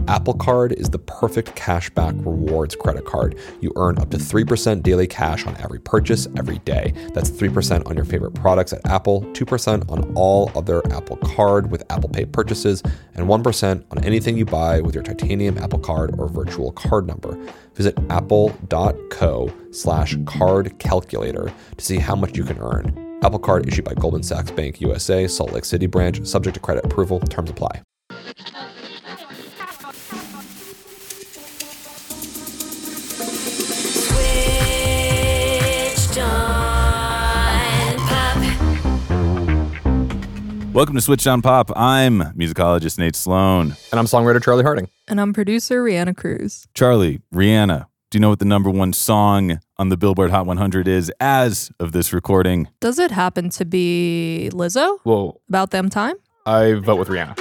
Apple Card is the perfect cashback rewards credit card. You earn up to 3% daily cash on every purchase every day. That's 3% on your favorite products at Apple, 2% on all other Apple Card with Apple Pay purchases, and 1% on anything you buy with your titanium Apple Card or virtual card number. Visit apple.co/card calculator to see how much you can earn. Apple Card issued by Goldman Sachs Bank USA, Salt Lake City branch, subject to credit approval. Terms apply. Welcome to Switched on Pop. I'm musicologist Nate Sloan. And I'm songwriter Charlie Harding. And I'm producer Rihanna Cruz. Charlie, Rihanna, do you know what the number one song on the Billboard Hot 100 is as of this recording? Does it happen to be Lizzo? Whoa. About Damn Time? I vote with Rihanna.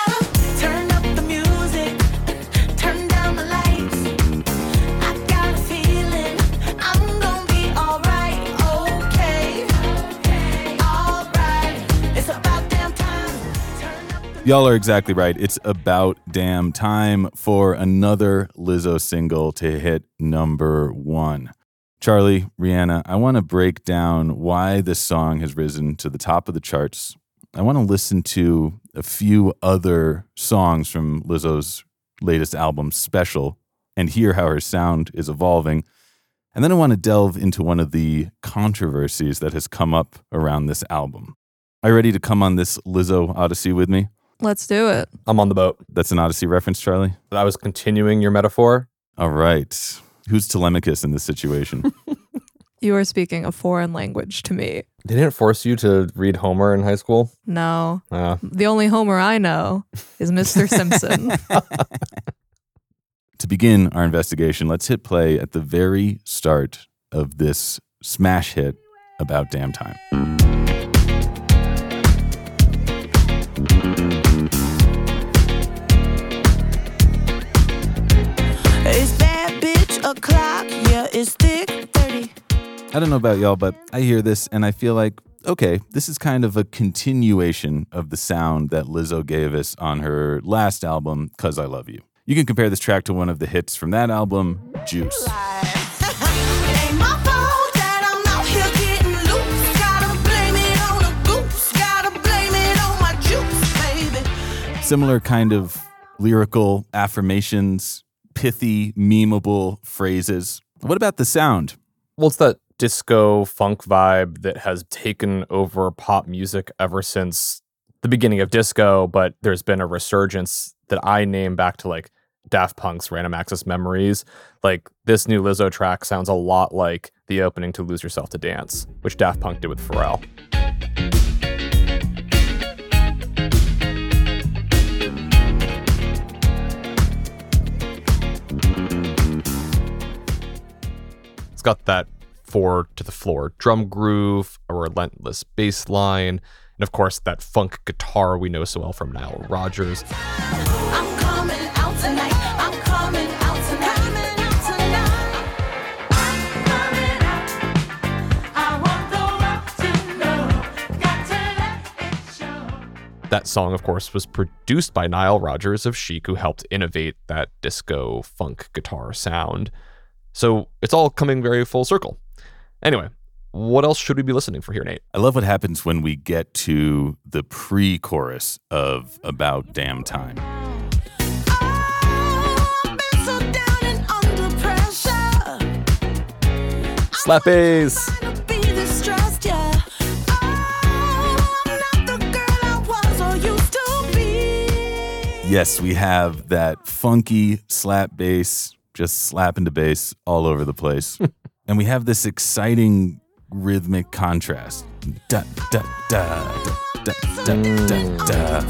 Y'all are exactly right. It's about damn time for another Lizzo single to hit number one. Charlie, Rihanna, I want to break down why this song has risen to the top of the charts. I want to listen to a few other songs from Lizzo's latest album, Special, and hear how her sound is evolving. And then I want to delve into one of the controversies that has come up around this album. Are you ready to come on this Lizzo Odyssey with me? Let's do it. I'm on the boat. That's an Odyssey reference, Charlie? I was continuing your metaphor. All right. Who's Telemachus in this situation? You are speaking a foreign language to me. They didn't force you to read Homer in high school? No. The only Homer I know is Mr. Simpson. To begin our investigation, let's hit play at the very start of this smash hit about damn time. O'clock, yeah, it's thick 30. I don't know about y'all, but I hear this and I feel like, okay, this is kind of a continuation of the sound that Lizzo gave us on her last album, 'Cause I Love You. You can compare this track to one of the hits from that album, Juice. Similar kind of lyrical affirmations, pithy, memeable phrases. What about the sound? Well, it's that disco funk vibe that has taken over pop music ever since the beginning of disco, but there's been a resurgence that I name back to like Daft Punk's Random Access Memories. Like this new Lizzo track sounds a lot like the opening to Lose Yourself to Dance, which Daft Punk did with Pharrell. It's got that 4 to the floor drum groove, a relentless bass line, and of course that funk guitar we know so well from Nile Rodgers. I'm coming out tonight. I'm coming out tonight. Coming out tonight. I'm coming out. I want the world to know. Got to let it show. That song, of course, was produced by Nile Rodgers of Chic, who helped innovate that disco funk guitar sound. So it's all coming very full circle. Anyway, what else should we be listening for here, Nate? I love what happens when we get to the pre-chorus of About Damn Time. Slap bass! Yes, we have that funky slap bass, just slapping the bass all over the place. And we have this exciting rhythmic contrast. Da, da, da, da, da, da, da.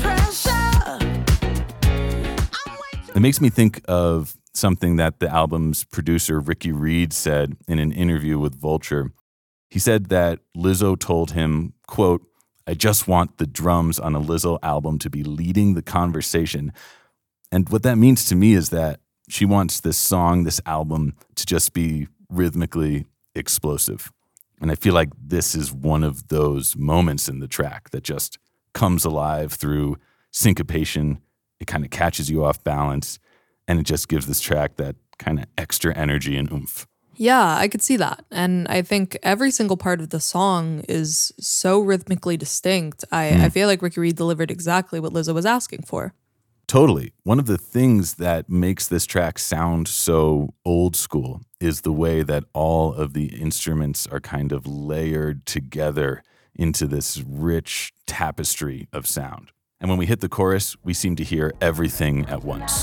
It makes me think of something that the album's producer Ricky Reed said in an interview with Vulture. He said that Lizzo told him, quote, "I just want the drums on a Lizzo album to be leading the conversation." And what that means to me is that she wants this song, this album, to just be rhythmically explosive. And I feel like this is one of those moments in the track that just comes alive through syncopation. It kind of catches you off balance. And it just gives this track that kind of extra energy and oomph. Yeah, I could see that. And I think every single part of the song is so rhythmically distinct. I feel like Ricky Reed delivered exactly what Lizzo was asking for. Totally. One of the things that makes this track sound so old school is the way that all of the instruments are kind of layered together into this rich tapestry of sound. And when we hit the chorus, we seem to hear everything at once.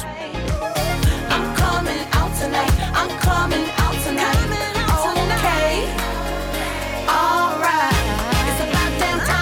I'm coming out tonight. I'm coming out tonight. Okay. All right. It's about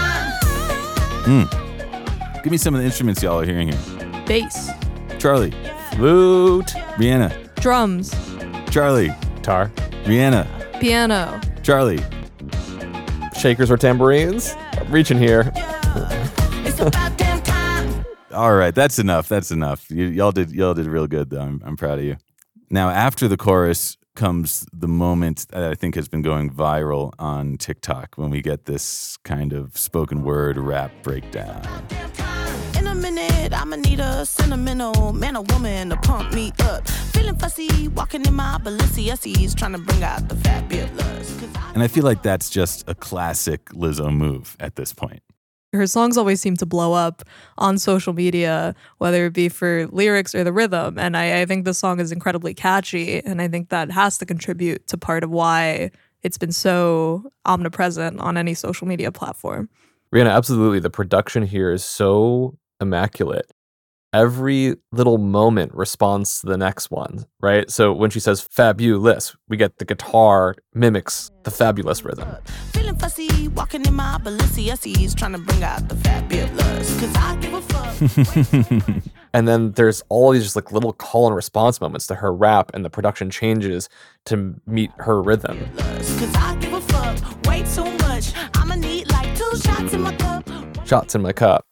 damn time. Give me some of the instruments y'all are hearing here. Bass, Charlie, Flute. Rihanna, drums, Charlie, Guitar. Rihanna, piano. Charlie. Shakers or tambourines? I'm reaching here. It's about damn time. All right, that's enough. That's enough. Y'all did real good though. I'm proud of you. Now, after the chorus comes the moment that I think has been going viral on TikTok when we get this kind of spoken word rap breakdown. In a minute, I'ma need a sentimental man or woman to pump me up. Feeling fussy, walking in my Balenciennes, trying to bring out the fabulous. And I feel like that's just a classic Lizzo move at this point. Her songs always seem to blow up on social media, whether it be for lyrics or the rhythm. And I think the song is incredibly catchy. And I think that has to contribute to part of why it's been so omnipresent on any social media platform. Rihanna, absolutely. The production here is so immaculate. Every little moment responds to the next one, right? So when she says fabulous, we get the guitar mimics the fabulous rhythm. Feeling fussy, walking in my Balenciennes, trying to bring out the fabulous. Cause I give a fuck. And then there's all these just like little call and response moments to her rap, and the production changes to meet her rhythm. Cause I give a fuck way too much. I'ma need like 2 shots in my cup. Shots in my cup.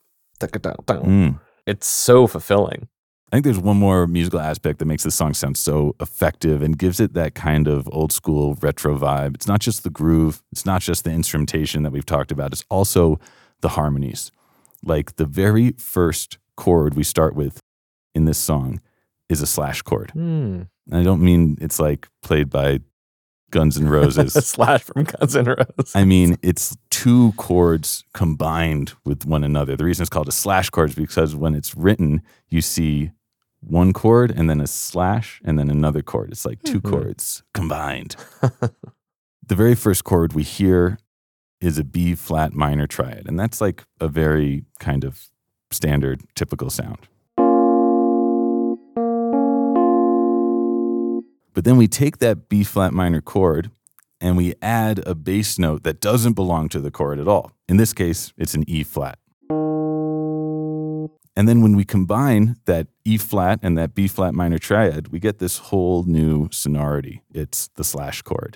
It's so fulfilling. I think there's one more musical aspect that makes this song sound so effective and gives it that kind of old school retro vibe. It's not just the groove. It's not just the instrumentation that we've talked about. It's also the harmonies. Like the very first chord we start with in this song is a slash chord. And I don't mean it's like played by Guns N' Roses. Slash from Guns N' Roses. I mean, it's 2 chords combined with one another. The reason it's called a slash chord is because when it's written, you see one chord and then a slash and then another chord. It's like 2 chords combined. The very first chord we hear is a B flat minor triad. And that's like a very kind of standard, typical sound. But then we take that B flat minor chord and we add a bass note that doesn't belong to the chord at all. In this case, it's an E flat. And then when we combine that E flat and that B flat minor triad, we get this whole new sonority. It's the slash chord.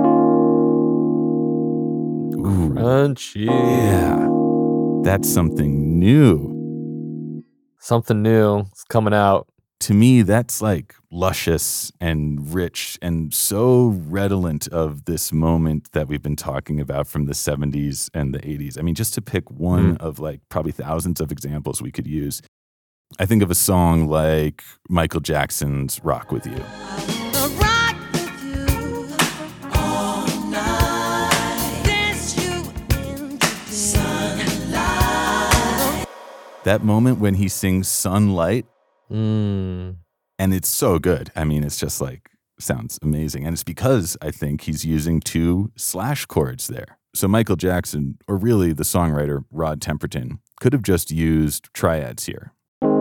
Ooh, Crunchy. yeah. That's something new. Something new is coming out. To me, that's like luscious and rich and so redolent of this moment that we've been talking about from the 70s and the 80s. I mean, just to pick one of like probably thousands of examples we could use, I think of a song like Michael Jackson's Rock With You. Rock with you all night. Dance you into sunlight. That moment when he sings Sunlight, Mm. and it's so good. I mean, it's just like, sounds amazing. And it's because I think he's using 2 slash chords there. So Michael Jackson, or really the songwriter Rod Temperton, could have just used triads here.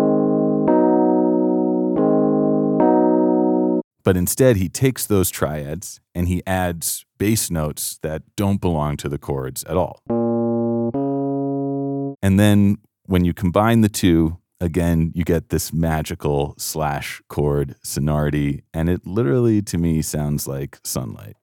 But instead, he takes those triads and he adds bass notes that don't belong to the chords at all. And then when you combine the 2, again, you get this magical slash chord sonority, and it literally, to me, sounds like sunlight.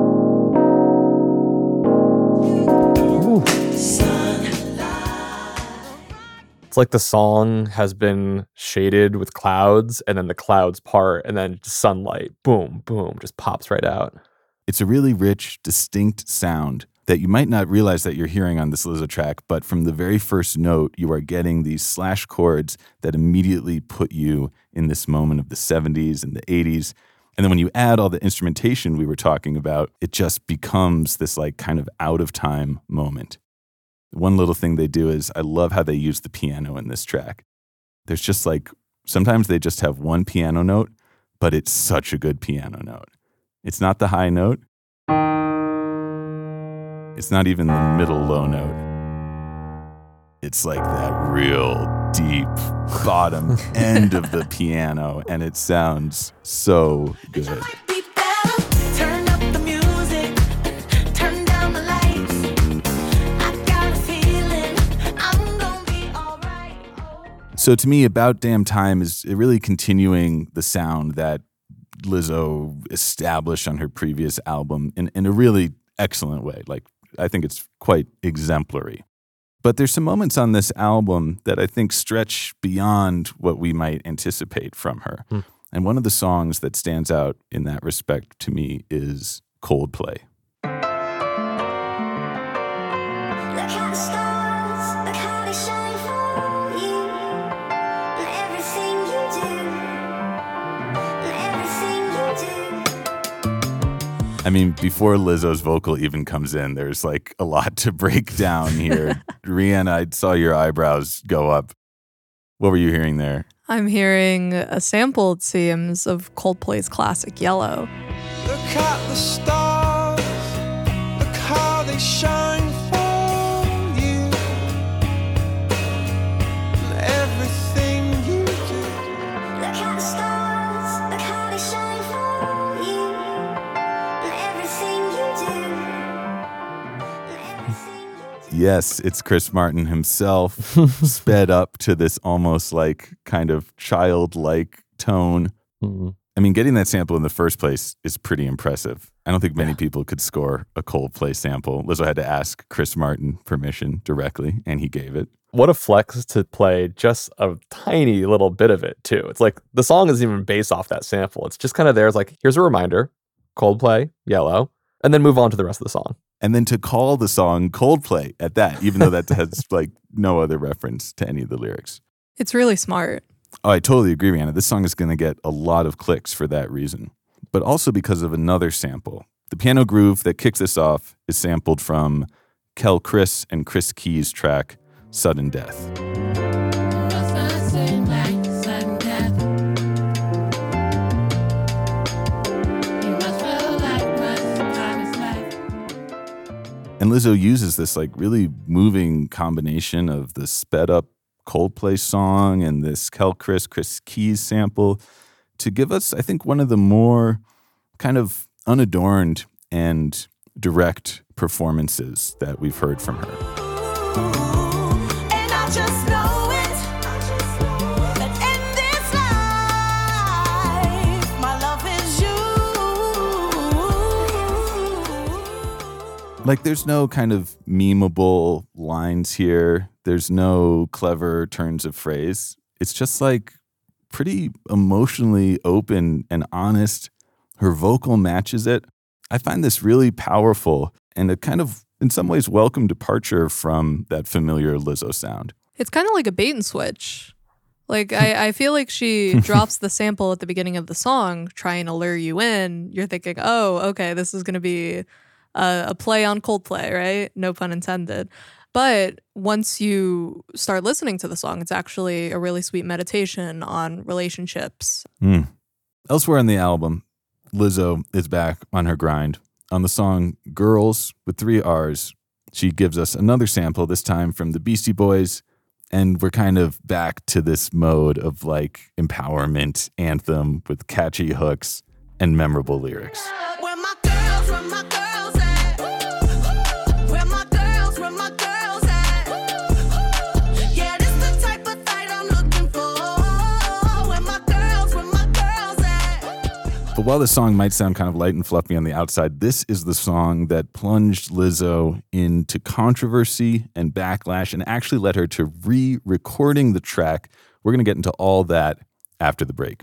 It's like the song has been shaded with clouds, and then the clouds part, and then sunlight, boom, boom, just pops right out. It's a really rich, distinct sound that you might not realize that you're hearing on this Lizzo track, but from the very first note, you are getting these slash chords that immediately put you in this moment of the 70s and the 80s. And then when you add all the instrumentation we were talking about, it just becomes this like kind of out of time moment. One little thing they do is I love how they use the piano in this track. There's just like, sometimes they just have one piano note, but it's such a good piano note. It's not the high note. It's not even the middle low note. It's like that real deep bottom end of the piano, and it sounds so good. Might be better. Turn up the music, turn down the lights. I got a feeling I'm gonna be alright. So to me, About Damn Time is really continuing the sound that Lizzo established on her previous album in a really excellent way. Like, I think it's quite exemplary. But there's some moments on this album that I think stretch beyond what we might anticipate from her. And one of the songs that stands out in that respect to me is Coldplay. Look at the stars, look how they shine for you. And everything you do, and everything you do. I mean, before Lizzo's vocal even comes in, there's like a lot to break down here. Rihanna, I saw your eyebrows go up. What were you hearing there? I'm hearing a sample, it seems, of Coldplay's classic Yellow. Look at the stars, look how they shine for you. And everything you do. Look at the stars, look how they shine for you. And everything you do, and everything you do. Yes, it's Chris Martin himself, sped up to this almost like kind of childlike tone. I mean, getting that sample in the first place is pretty impressive. I don't think many people could score a Coldplay sample. Lizzo had to ask Chris Martin permission directly, and he gave it. What a flex to play just a tiny little bit of it, too. It's like the song isn't even based off that sample. It's just kind of there. It's like, here's a reminder, Coldplay, Yellow, and then move on to the rest of the song. And then to call the song Coldplay at that, even though that has like no other reference to any of the lyrics. It's really smart. Oh, I totally agree, Rihanna. This song is going to get a lot of clicks for that reason, but also because of another sample. The piano groove that kicks this off is sampled from Kel Chris and Chris Keys' track, Sudden Death. Must not seem like sudden death. You must feel like much time is left. And Lizzo uses this like really moving combination of the sped up Coldplay song and this Kel Chris Keys sample to give us, I think, one of the more kind of unadorned and direct performances that we've heard from her. And I just know it, that in this life, my love is you. Like, there's no kind of memeable lines here. There's no clever turns of phrase. It's just like pretty emotionally open and honest. Her vocal matches it. I find this really powerful and a kind of, in some ways, welcome departure from that familiar Lizzo sound. It's kind of like a bait and switch. Like, I feel like she drops the sample at the beginning of the song, trying to lure you in. You're thinking, oh, okay, this is going to be a play on Coldplay, right? No pun intended. But once you start listening to the song, it's actually a really sweet meditation on relationships. Elsewhere on the album, Lizzo is back on her grind. On the song Girls with 3 R's, she gives us another sample, this time from the Beastie Boys, and we're kind of back to this mode of like empowerment anthem with catchy hooks and memorable lyrics. Where my girls at? Where my girls at? Yeah, this the type of fight I'm looking for. Where my girls at? But while the song might sound kind of light and fluffy on the outside, this is the song that plunged Lizzo into controversy and backlash and actually led her to re-recording the track. We're going to get into all that after the break.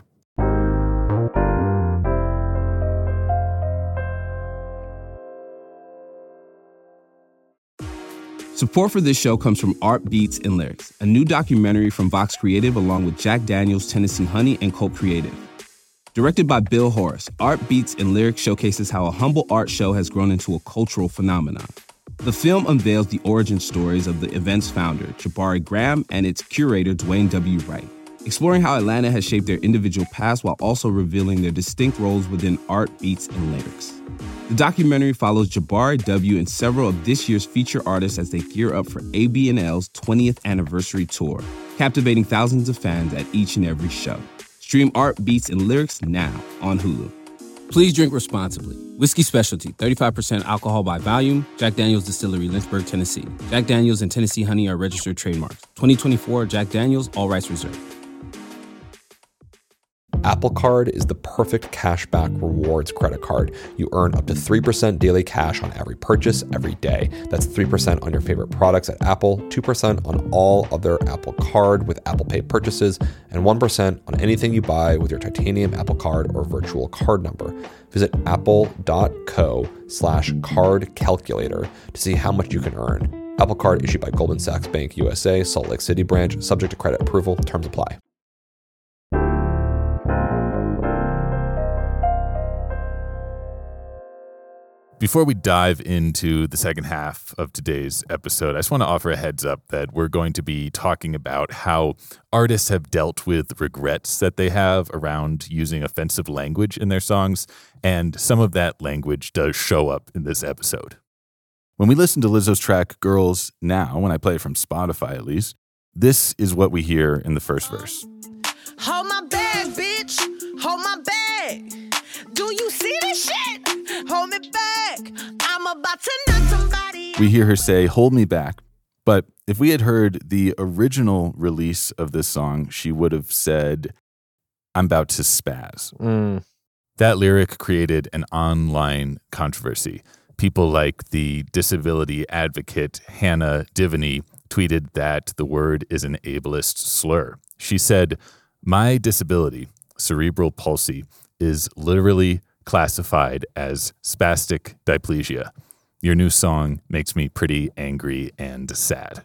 Support for this show comes from Art Beats and Lyrics, a new documentary from Vox Creative along with Jack Daniels, Tennessee Honey, and Cult Creative. Directed by Bill Horace, Art Beats and Lyrics showcases how a humble art show has grown into a cultural phenomenon. The film unveils the origin stories of the event's founder, Jabari Graham, and its curator, Dwayne W. Wright, exploring how Atlanta has shaped their individual paths while also revealing their distinct roles within Art, Beats, and Lyrics. The documentary follows Jabari W. and several of this year's feature artists as they gear up for AB&L's 20th anniversary tour, captivating thousands of fans at each and every show. Stream Art, Beats, and Lyrics now on Hulu. Please drink responsibly. Whiskey Specialty, 35% alcohol by volume. Jack Daniels Distillery, Lynchburg, Tennessee. Jack Daniels and Tennessee Honey are registered trademarks. 2024 Jack Daniels, all rights reserved. Apple Card is the perfect cashback rewards credit card. You earn up to 3% daily cash on every purchase every day. That's 3% on your favorite products at Apple, 2% on all other Apple Card with Apple Pay purchases, and 1% on anything you buy with your titanium Apple Card or virtual card number. Visit apple.co/card calculator to see how much you can earn. Apple Card issued by Goldman Sachs Bank USA, Salt Lake City branch, subject to credit approval. Terms apply. Before we dive into the second half of today's episode, I just want to offer a heads up that we're going to be talking about how artists have dealt with regrets that they have around using offensive language in their songs, and some of that language does show up in this episode. When we listen to Lizzo's track Girls now, when I play it from Spotify at least, this is what we hear in the first verse. Hold my bag, bitch. Hold my bag. Do you see this shit? Hold me back. I'm about to knock somebody out. We hear her say, "Hold me back." But if we had heard the original release of this song, she would have said, "I'm about to spaz." That lyric created an online controversy. People like the disability advocate Hannah Divany tweeted that the word is an ableist slur. She said, "My disability, cerebral palsy, is literally classified as spastic diplegia. Your new song makes me pretty angry and sad."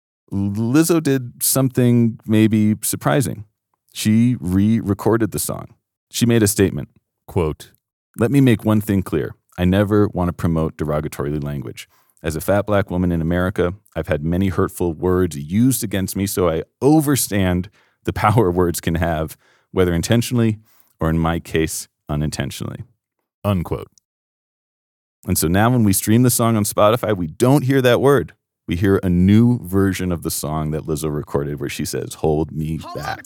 Lizzo did something maybe surprising. She re-recorded the song. She made a statement, quote, "Let me make one thing clear. I never want to promote derogatory language. As a fat black woman in America, I've had many hurtful words used against me, so I understand the power words can have, whether intentionally or in my case, unintentionally." Unquote. And so now when we stream the song on Spotify, we don't hear that word. We hear a new version of the song that Lizzo recorded where she says, "Hold me back."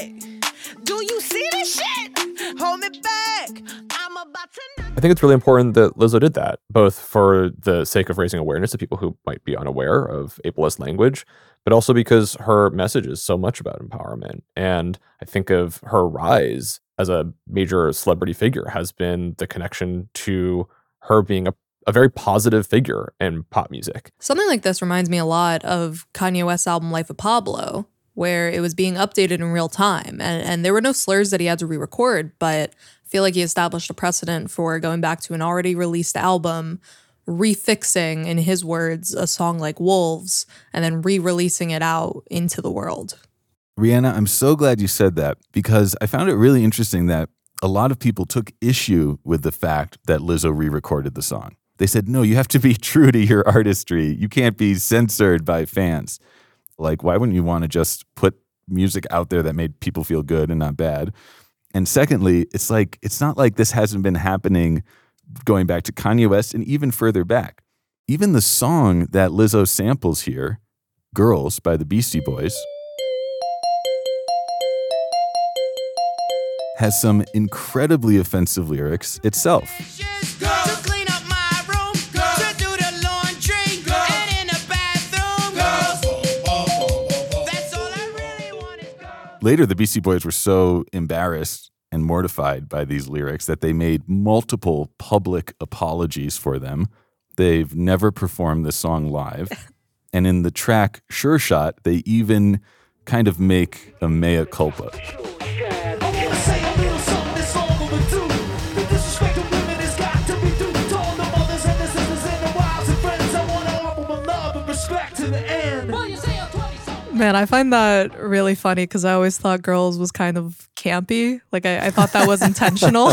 Do you see this shit? Hold me back. I'm about to knock. I think it's really important that Lizzo did that, both for the sake of raising awareness to people who might be unaware of ableist language, but also because her message is so much about empowerment. And I think of her rise as a major celebrity figure has been the connection to her being a very positive figure in pop music. Something like this reminds me a lot of Kanye West's album Life of Pablo, where it was being updated in real time. And there were no slurs that he had to re-record, but I feel like he established a precedent for going back to an already released album, refixing, in his words, a song like Wolves, and then re-releasing it out into the world. Rihanna, I'm so glad you said that because I found it really interesting that a lot of people took issue with the fact that Lizzo re-recorded the song. They said, no, you have to be true to your artistry. You can't be censored by fans. Like, why wouldn't you want to just put music out there that made people feel good and not bad? And secondly, it's not like this hasn't been happening going back to Kanye West and even further back. Even the song that Lizzo samples here, Girls by the Beastie Boys, has some incredibly offensive lyrics itself. To clean up my room, to do the laundry, and in the bathroom, that's all I really want is girls. Later, the Beastie Boys were so embarrassed and mortified by these lyrics that they made multiple public apologies for them. They've never performed this song live. And in the track Sure Shot, they even kind of make a mea culpa. Man, I find that really funny because I always thought Girls was kind of campy. Like, I thought that was intentional.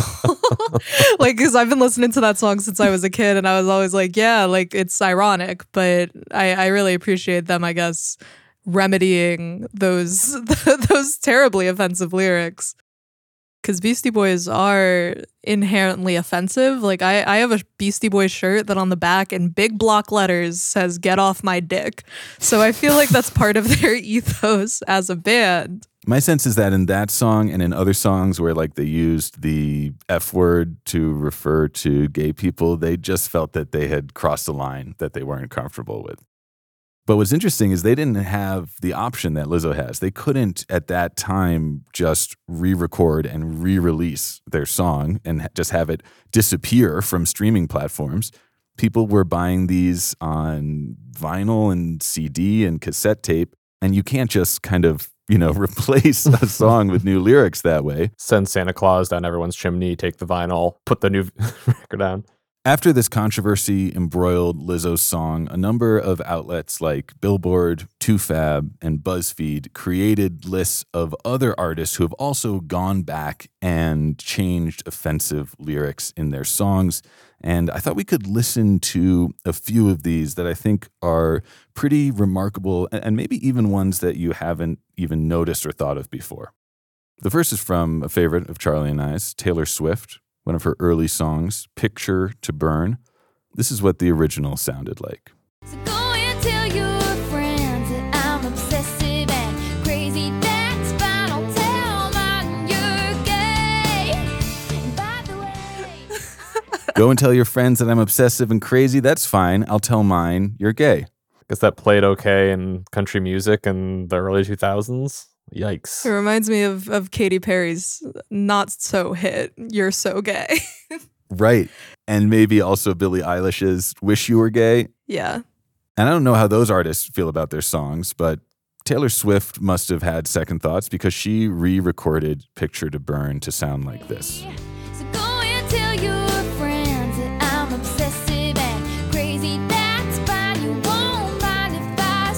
Like, because I've been listening to that song since I was a kid, and I was always like, yeah, like, it's ironic, but I really appreciate them, I guess, remedying those those terribly offensive lyrics. Because Beastie Boys are inherently offensive. Like, I have a Beastie Boys shirt that on the back in big block letters says, "Get off my dick." So I feel like that's part of their ethos as a band. My sense is that in that song and in other songs where like they used the F word to refer to gay people, they just felt that they had crossed a line that they weren't comfortable with. But what's interesting is they didn't have the option that Lizzo has. They couldn't at that time just re-record and re-release their song and just have it disappear from streaming platforms. People were buying these on vinyl and CD and cassette tape, and you can't just kind of, replace a song with new lyrics that way. Send Santa Claus down everyone's chimney, take the vinyl, put the new record down. After this controversy embroiled Lizzo's song, a number of outlets like Billboard, 2Fab, and BuzzFeed created lists of other artists who have also gone back and changed offensive lyrics in their songs. And I thought we could listen to a few of these that I think are pretty remarkable and maybe even ones that you haven't even noticed or thought of before. The first is from a favorite of Charlie and I's, Taylor Swift. One of her early songs, Picture to Burn. This is what the original sounded like. So go and tell your friends that I'm obsessive and crazy. That's fine. I'll tell mine you're gay. And by the way, Go and tell your friends that I'm obsessive and crazy. That's fine. I'll tell mine you're gay. Guess that played okay in country music in the early 2000s. Yikes. It reminds me of Katy Perry's not so hit, "You're So Gay." Right. And maybe also Billie Eilish's Wish You Were Gay. Yeah. And I don't know how those artists feel about their songs, but Taylor Swift must have had second thoughts because she re-recorded Picture to Burn to sound like this. so go and tell your friends that I'm obsessive and crazy. That's fine. You won't mind if I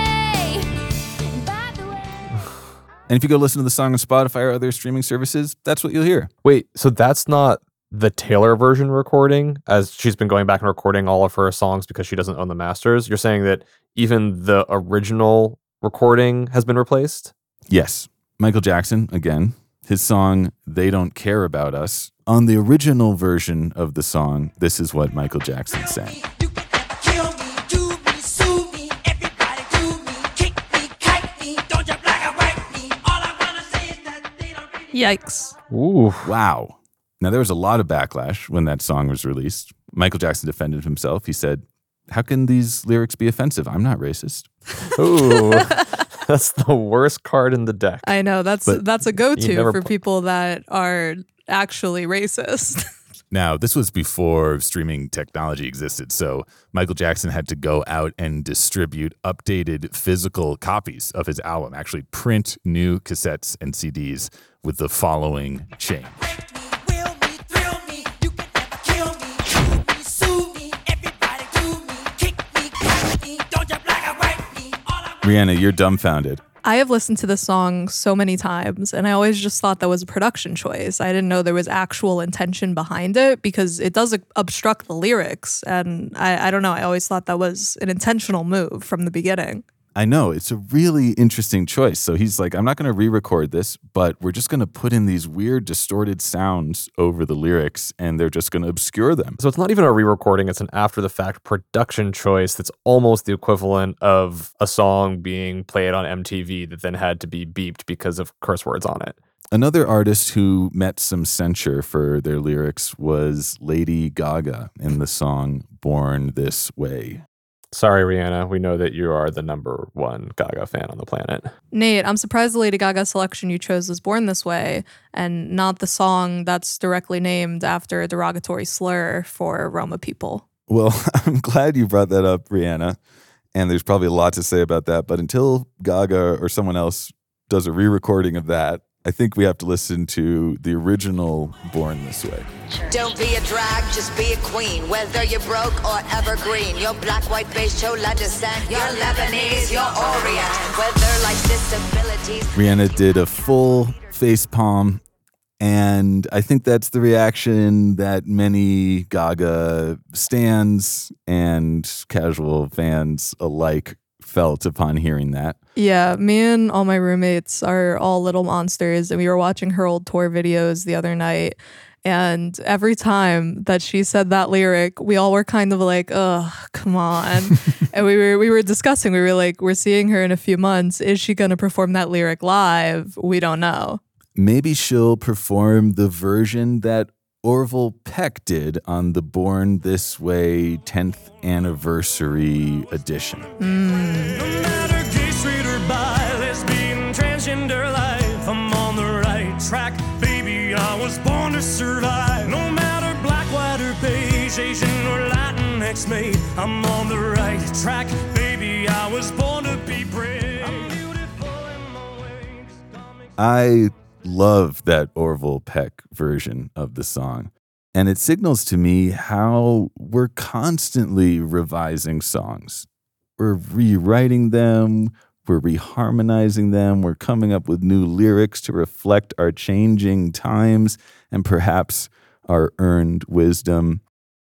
say. And by the way, And if you go listen to the song on Spotify or other streaming services, that's what you'll hear. Wait, so that's not the Taylor version recording, as she's been going back and recording all of her songs because she doesn't own the masters? You're saying that even the original recording has been replaced? Yes. Michael Jackson, again, his song, They Don't Care About Us. On the original version of the song, this is what Michael Jackson sang. You can never kill me, do me, sue me, everybody do me, kick me, kite me, don't you black or white me. All I wanna say is that they don't really Yikes. Ooh. Wow. Now, there was a lot of backlash when that song was released. Michael Jackson defended himself. He said, "How can these lyrics be offensive? I'm not racist." Ooh. That's the worst card in the deck. I know, that's a You go-to never for pl- people that are actually racist. Now, this was before streaming technology existed, so Michael Jackson had to go out and distribute updated physical copies of his album, actually print new cassettes and CDs with the following change. will me, thrill me, you can never kill me, do me, sue me, everybody do me, kick me, kite me, don't you black or white me. All I Rihanna, you're dumbfounded. I have listened to this song so many times, and I always just thought that was a production choice. I didn't know there was actual intention behind it because it does obstruct the lyrics. And I don't know, I always thought that was an intentional move from the beginning. I know, it's a really interesting choice. So he's like, I'm not going to re-record this, but we're just going to put in these weird distorted sounds over the lyrics, and they're just going to obscure them. So it's not even a re-recording, it's an after-the-fact production choice that's almost the equivalent of a song being played on MTV that then had to be beeped because of curse words on it. Another artist who met some censure for their lyrics was Lady Gaga in the song Born This Way. Sorry, Rihanna, we know that you are the number one Gaga fan on the planet. Nate, I'm surprised the Lady Gaga selection you chose was Born This Way and not the song that's directly named after a derogatory slur for Roma people. Well, I'm glad you brought that up, Rihanna. And there's probably a lot to say about that. But until Gaga or someone else does a re-recording of that, I think we have to listen to the original Born This Way. Don't be a drag, just be a queen. Whether you're broke or evergreen, you're black, white, beige, chola descent, you're Lebanese, you're Orient. Whether life's disabilities. Rihanna did a full face palm, and I think that's the reaction that many Gaga stans and casual fans alike felt upon hearing that. Yeah, me and all my roommates are all little monsters, and we were watching her old tour videos the other night. And every time that she said that lyric, we all were kind of like, "Ugh, come on!" And we were discussing. We were like, "We're seeing her in a few months. Is she going to perform that lyric live? We don't know." Maybe she'll perform the version that Orville Peck did on the Born This Way 10th anniversary edition. No matter gay, straight, or bi, lesbian, transgender life, I'm on the right track. Baby, I was born to survive. No matter black, white, or beige, Asian, or Latinx made, I'm on the right track. Baby, I was born to be brave. I'm beautiful in my ways. I love that Orville Peck version of the song. And it signals to me how we're constantly revising songs. We're rewriting them, we're reharmonizing them, we're coming up with new lyrics to reflect our changing times and perhaps our earned wisdom.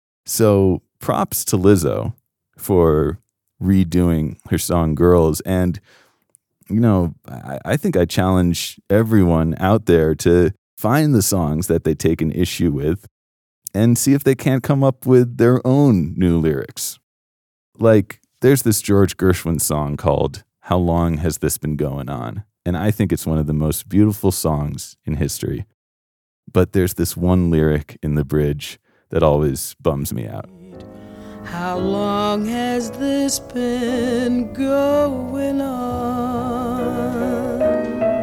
So props to Lizzo for redoing her song Girls. And you know, I think I challenge everyone out there to find the songs that they take an issue with and see if they can't come up with their own new lyrics. Like, there's this George Gershwin song called How Long Has This Been Going On? And I think it's one of the most beautiful songs in history. But there's this one lyric in the bridge that always bums me out. How long has this been going on?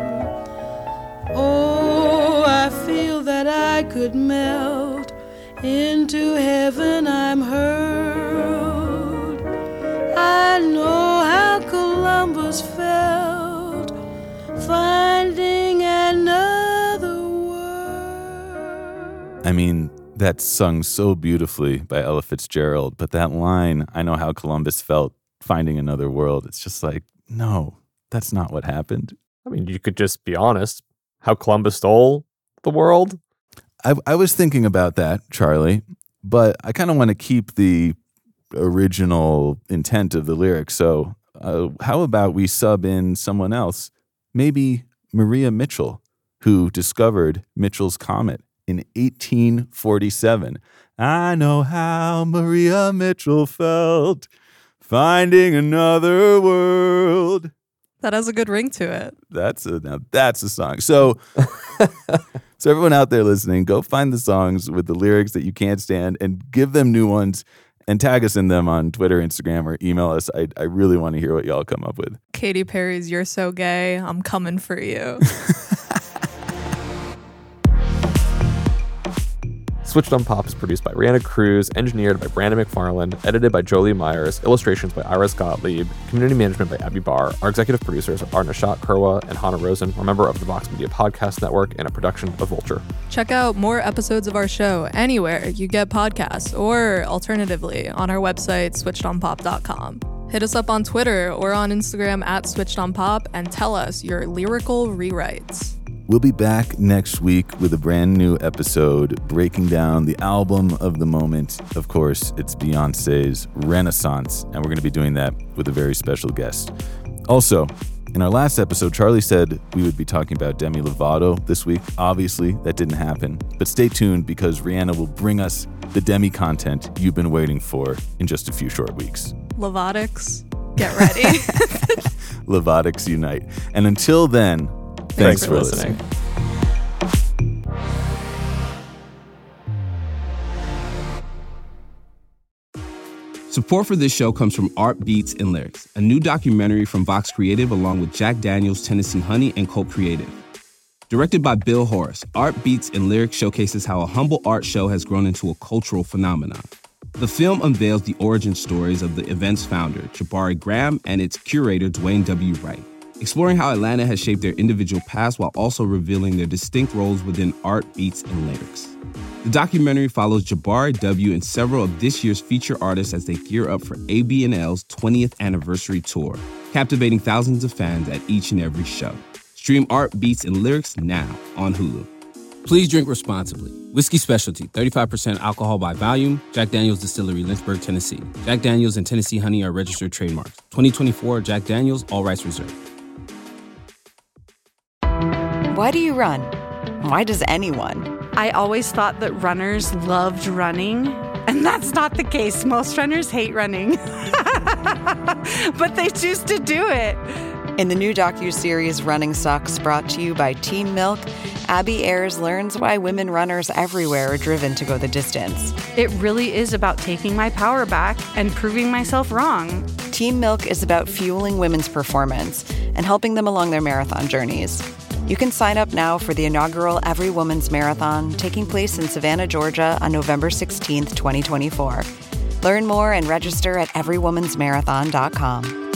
Oh, I feel that I could melt into heaven. I'm hurled. I know how Columbus felt finding another world. I mean, that's sung so beautifully by Ella Fitzgerald, but that line, I know how Columbus felt finding another world, it's just like, no, that's not what happened. I mean, you could just be honest. How Columbus stole the world? I was thinking about that, Charlie, but I kind of want to keep the original intent of the lyrics. So how about we sub in someone else? Maybe Maria Mitchell, who discovered Mitchell's Comet in 1847. I know how Maria Mitchell felt finding another world. That has a good ring to it. That's a song. So everyone out there listening, go find the songs with the lyrics that you can't stand and give them new ones and tag us in them on Twitter, Instagram, or email us. I really want to hear what y'all come up with. Katy Perry's You're So Gay, I'm Coming For You. Switched on Pop is produced by Rihanna Cruz, engineered by Brandon McFarland, edited by Jolie Myers, illustrations by Iris Gottlieb, community management by Abby Barr. Our executive producers are Nishat Kurwa and Hannah Rosen, a member of the Vox Media Podcast Network and a production of Vulture. Check out more episodes of our show anywhere you get podcasts, or alternatively on our website, switchedonpop.com. Hit us up on Twitter or on Instagram at switchedonpop and tell us your lyrical rewrites. We'll be back next week with a brand new episode breaking down the album of the moment. Of course, it's Beyoncé's Renaissance, and we're going to be doing that with a very special guest. Also, in our last episode, Charlie said we would be talking about Demi Lovato this week. Obviously, that didn't happen, but stay tuned because Rihanna will bring us the Demi content you've been waiting for in just a few short weeks. Lovatics, get ready. Lovatics unite. And until then, thanks for listening. Support for this show comes from Art Beats and Lyrics, a new documentary from Vox Creative along with Jack Daniels, Tennessee Honey, and Colt Creative. Directed by Bill Horace, Art Beats and Lyrics showcases how a humble art show has grown into a cultural phenomenon. The film unveils the origin stories of the event's founder, Jabari Graham, and its curator, Dwayne W. Wright. exploring how Atlanta has shaped their individual past while also revealing their distinct roles within art, beats, and lyrics. The documentary follows Jabari W. and several of this year's feature artists as they gear up for AB&L's 20th anniversary tour, captivating thousands of fans at each and every show. Stream Art, Beats, and Lyrics now on Hulu. Please drink responsibly. Whiskey Specialty, 35% alcohol by volume. Jack Daniel's Distillery, Lynchburg, Tennessee. Jack Daniel's and Tennessee Honey are registered trademarks. 2024 Jack Daniel's, all rights reserved. Why do you run? Why does anyone? I always thought that runners loved running, and that's not the case. Most runners hate running, but they choose to do it. In the new docuseries Running Sucks, brought to you by Team Milk, Abby Ayers learns why women runners everywhere are driven to go the distance. It really is about taking my power back and proving myself wrong. Team Milk is about fueling women's performance and helping them along their marathon journeys. You can sign up now for the inaugural Every Woman's Marathon taking place in Savannah, Georgia on November 16th, 2024. Learn more and register at everywomansmarathon.com.